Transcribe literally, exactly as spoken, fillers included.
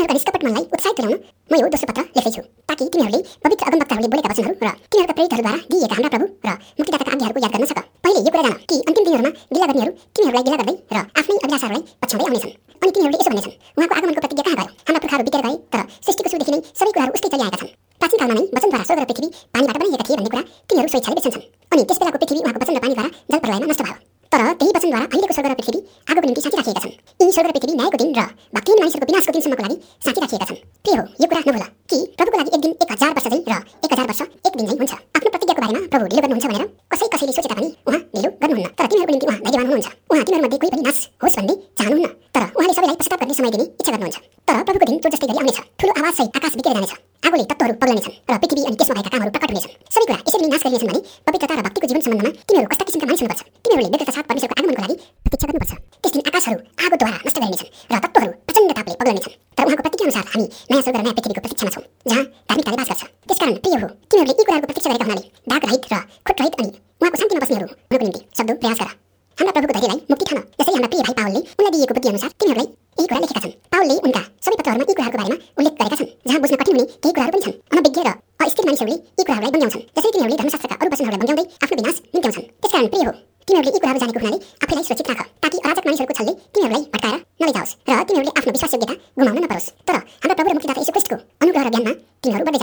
तिमीहरूका निष्कपट मनलाई उत्साहित तुल्याउन म यो दोस्रो पत्र लेख्दैछु, ताकि तिमीहरूले पवित्र अगमवक्ताहरूले बोलेका वचनहरू र तिनीहरूका प्रेरितहरूद्वारा दिइएका हाम्रा प्रभु र मुक्तिदाताका आज्ञाहरूको याद गर्न सक। पहिले यो कुरा जान कि अन्तिम दिनहरूमा गिला गर्नेहरू तिनीहरूलाई गिला गर्दै र आफ्नै अभिलाषाहरूलाई पछ्याउँदै आउनेछन्। अनि तिनीहरूले यसो भन्नेछन्, उहाँको आगमनको प्रतिज्ञा कहाँ गयो? हाम्रा पुर्खाहरू बितेर गए, तर सृष्टिको सुरुदेखि नै सबै कुराहरू उस्तै चलिआएका छन्। प्राचीन कालमा नै वचनद्वारा स्वर्ग र पृथ्वी पानीबाट बनाइएका थिए भन्ने कुरा तिनीहरू स्वेच्छाले बिर्सन्छन्। अनि त्यसबेलाको पृथ्वी उहाँको वचन र पानीद्वारा जलप्रलयमा नष्ट भयो। तर त्यही वचनद्वारा अहिलेको स्वर्ग र पृथ्वी आगोको निम्ति साँची राखिएका छन्। यी स्वर्ग र पृथ्वी न्यायको दिन र भक्तिहीन मानिसहरूको विनाशको दिनसम्मको लागि साँची राखिएका छन्। प्रिय हो, यो कुरा नभुल कि प्रभुको लागि एक दिन एक हजार वर्ष झै र एक हजार वर्ष एक दिन झै हुन्छ। आफ्नो प्रतिज्ञाको बारेमा प्रभु ढिलो गर्नुहुन्छ भनेर कसै कसैले सोचे तापनि उहाँ ढिलो गर्नुहुन्न। तर तिनीहरूको निम्ति उहाँ धैर्यवान हुनुहुन्छ। उहाँ तिनीहरूमध्ये कोही पनि नाश होस् भन्ने चाहनुहुन्न, तर उहाँले सबैलाई पश्चाताप गर्ने समय दिने इच्छा गर्नुहुन्छ। तर प्रभुको दिन चोट जस्तै गरी आउनेछ। ठुलो आवाजसहित आकाश बितेर जानेछ। आगोले तत्त्वहरू पग्लनेछन् र पृथ्वी अनि त्यसमा भएका कामहरू प्रकट हुनेछन्। सबै कुरा यसरी नै नाश गरिनेछन् भने पवित्रता र भक्तिको जीवन सम्बन्धमा तिनीहरू कस्ता किसिमका मानिस हुनुपर्छ? तिनीहरूले व्यक्तिका साथ परमेश्वरको आगमनको लागि प्रतीक्षा गर्नुपर्छ। त्यस दिन आकाशहरू आगोद्वारा नष्ट गरिनेछन् र तत्त्वहरू प्रचण्ड तापले पग्लनेछन्। तर उहाँको प्रतिज्ञा अनुसार हामी नयाँ स्वर्ग र नयाँ पृथ्वीको प्रतीक्षामा छौँ, जहाँ धार्मिकताले बास गर्छ। त्यसकारण प्रिय हो, तिमीहरूले यी कुराहरूको प्रतीक्षा गरेका हुनाले दाग रहित र खोट रहित अनि उहाँको शान्तिमा बस्नेहरू हुनको निम्ति सक्दो प्रयास गर। हाम्रा प्रभुको धैर्यलाई मुक्ति ठान। जसरी हाम्रा प्रिय भाइ पावलले उनलाई दिएको बुद्धि अनुसार तिनीहरूलाई यही कुरा लेखेका छन्। पावलले उनका सबै पत्रहरूमा यी कुराहरूको बारेमा उल्लेख गरेका छन्, जहाँ बुझ्न कठिन हुने केही कुराहरू पनि छन्। अनभिज्ञ र अस्थिर मानिसहरूले यी कुराहरूलाई बङ्ग्याउँछन्, जसरी तिनीहरूले धर्मशास्त्रका अरू वचनहरूलाई बङ्ग्याउँदै आफ्नो विनाश निम्त्याउँछन्। त्यसकारण प्रिय हो, तिनीहरूले यी कुराहरू जानेको हुनाले आफैलाई सुरक्षित राख, ताकि अराजक मानिसहरूको छलले तिनीहरूलाई भट्काएर नलैजाओस् र तिनीहरूले आफ्नो विश्वासयोग्यता गुमाउन नपरोस्। तर हाम्रा प्रभु र मुक्तिदाता येशू ख्रीष्टको अनुग्रह र ज्ञानमा तिनीहरू बढ्दै